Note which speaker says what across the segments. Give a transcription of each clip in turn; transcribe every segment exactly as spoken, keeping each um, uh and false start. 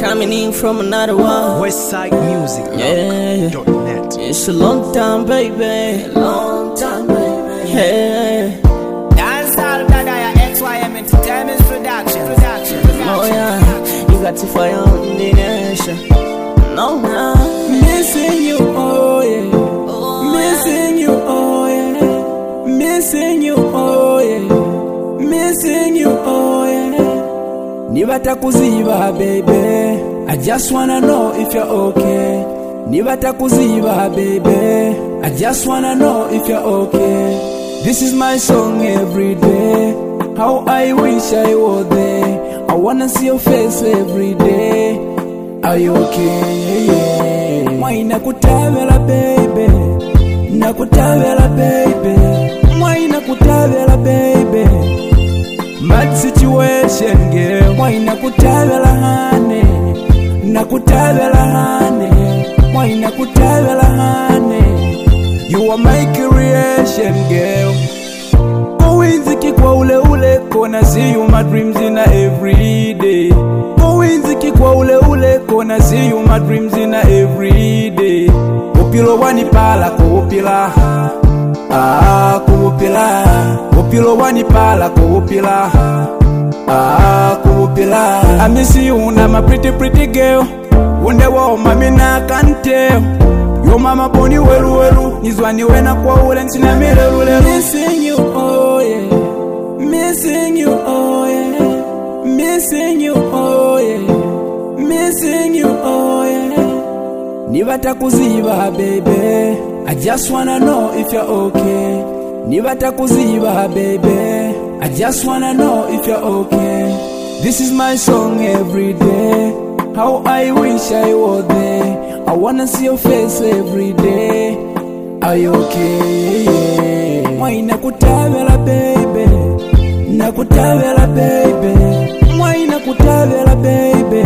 Speaker 1: coming in from another world.
Speaker 2: Westside Music.
Speaker 1: Yeah,
Speaker 2: dot net.
Speaker 1: It's a long time, baby. Long time, baby. Yeah.
Speaker 3: Dance all that I X Y M Entertainment Production. Production.
Speaker 1: Oh yeah, you got to fire on the nation. No, no.
Speaker 4: Missing you, oh yeah. Missing you, oh yeah. Missing you, oh yeah. Missing you, oh yeah. Nibata kuziba, baby. I just wanna know if you're okay. Nibata kuziba, baby. I just wanna know if you're okay. This is my song every day. How I wish I were there. I wanna see your face every day. Are you okay? Yeah. Why nakutavela, baby? Nakutavela, baby. Why nakutavela, baby? Mad situation, girl. Why nakutavela, honey? Nakutavela, honey. Why nakutavela, honey? You are my creation, girl. Kowinziki kwa ule ule kona, see you my dreams in a every day. Kowinziki kwa ule ule kona, see you my dreams in a every day. Upilo wani pala kuupila, ah kuupila. Upilo wani pala kuupila, ah kuupila. I miss you na my pretty pretty girl. Wonder what mami na can't tell. Yo mama boni welu welu, nizwani wena kwa ule ntina mirelu lelu. Missing you, oh yeah. Missing you, oh yeah. Missing you, oh yeah. Missing you, oh yeah. Nibata kuziba, baby. I just wanna know if you're okay. Nibata kuziba, baby. I just wanna know if you're okay. This is my song every day. How I wish I were there. I wanna see your face every day. Are you okay? Yeah. Why nakutavela, baby? Nakutavela, baby. Why nakutavela, baby?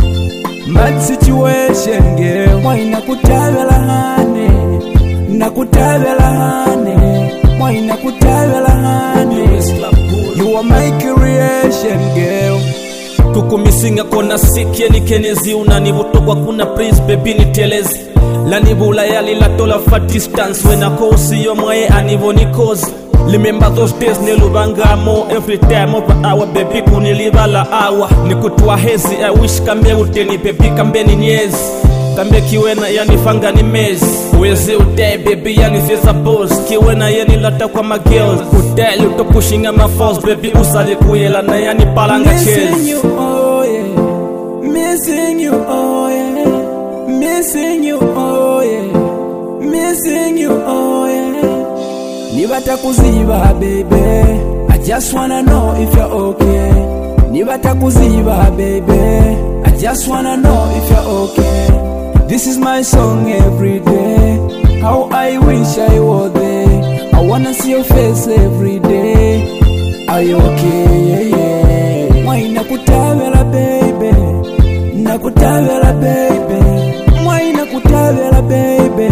Speaker 4: Mad situation, girl. Why nakutavela, honey? Nakutavela, honey. Why nakutavela, honey? You are my creation, girl.
Speaker 5: Tukumisinga kona siki ya nikenezi. Unanibutokwa kuna prince baby nitelezi. Lanibula yali la tola for distance. When I call see your mwae anivo nikozi. Remember those days nelubangamo. Every time over hour baby kuniliva la hour. Nikutua hezi I wish kambe uteni baby kambe ni nyezi. Kambe kiwena yani fanga ni mezi. Wezi uday baby yani fesa boss. Kiwena yani lata kwa ma girls. Udeli utopushinga ma falls baby usali kuyela na yani palanga chase.
Speaker 4: Missing you, oh yeah. Missing you, oh yeah. Missing you, oh yeah. Missing you, oh yeah. Nibata kuziba, baby. I just wanna know if you're okay. Nibata kuziba, baby. I just wanna know if you're okay. This is my song every day. How I wish I were there. I wanna see your face every day. Are you okay? Yeah, yeah. Why nakutavela, baby? Nakutavela, baby. Why nakutavela, baby?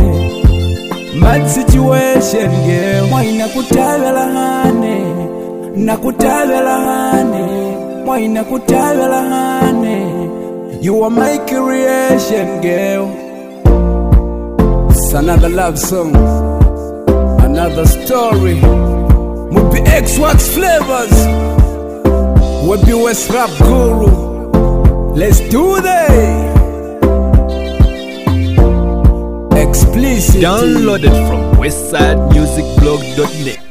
Speaker 4: Mad situation, girl. Why nakutavela, honey? Nakutavela, honey. Why nakutavela, honey? You are my creation, girl. It's another love song, another story. Mubi X Wax Flavors, Webi West Rap Guru. Let's do this. Explicit.
Speaker 2: Downloaded from westside music blog dot net.